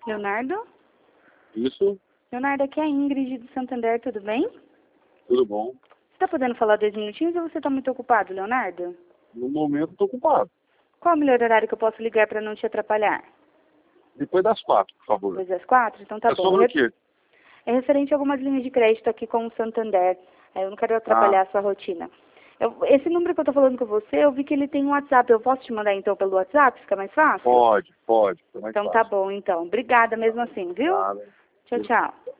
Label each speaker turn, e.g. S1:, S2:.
S1: Leonardo?
S2: Isso,
S1: Leonardo, aqui é a Ingrid do Santander, tudo bem?
S2: tudo bom.
S1: Você está podendo falar 2 minutinhos ou você está muito ocupado, Leonardo?
S2: No momento estou ocupado.
S1: Qual é o melhor horário que eu posso ligar para não te atrapalhar?
S2: Depois das 4, por favor.
S1: Depois das 4? Então tá
S2: É
S1: bom.
S2: sobre o quê?
S1: É referente a algumas linhas de crédito aqui com o Santander. Eu não quero atrapalhar a sua rotina. Esse número que eu tô falando com você, eu vi que ele tem um WhatsApp. Eu posso te mandar então pelo WhatsApp? Fica mais fácil?
S2: Pode. Fica mais
S1: Então tá
S2: fácil.
S1: bom, então. Obrigada mesmo assim, viu?
S2: Nada.
S1: Tchau, tchau.